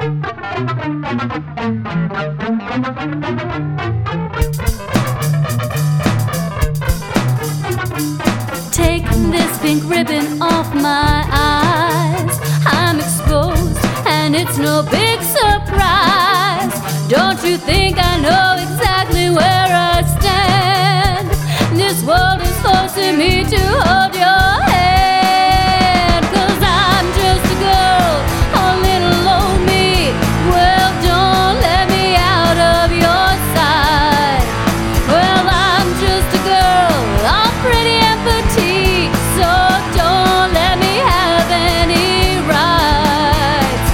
Take this pink ribbon off my eyes. I'm exposed and it's no big surprise. Don't you think I know exactly where I stand? This world is forcing me to hold your hand. 'Cause I'm just a girl, a little old me. Well, don't let me out of your sight. Well, I'm just a girl, all pretty and petite, so don't let me have any rights.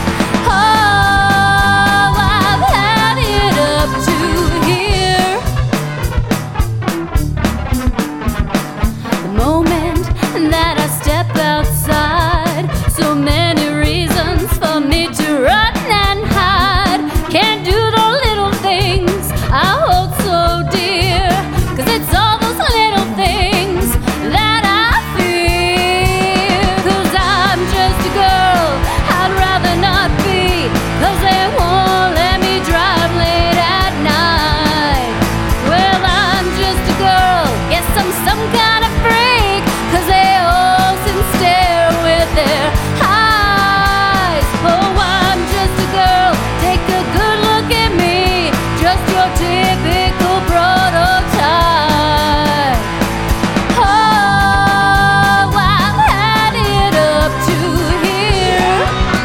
Oh, I've had it up to here. The moment that I step outside, so many reasons for me to run and hide. Can't do the little things I hold so dear, 'cause it's all those little things that I fear. 'Cause I'm just a girl, I'd rather not be, 'cause they won't let me drive late at night. Well, I'm just a girl, guess I'm some kind of freak, 'cause they all sit and stare with their eyes. Oh, I'm just a girl, take a good look at me, just your typical prototype. Oh, I've had it up to here.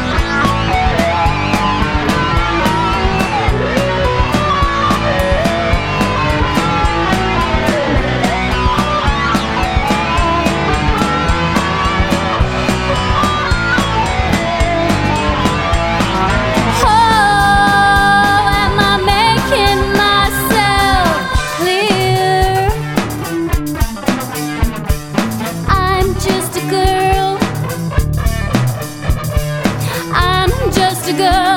Oh, am I making myself clear? I'm just a girl. I'm just a girl.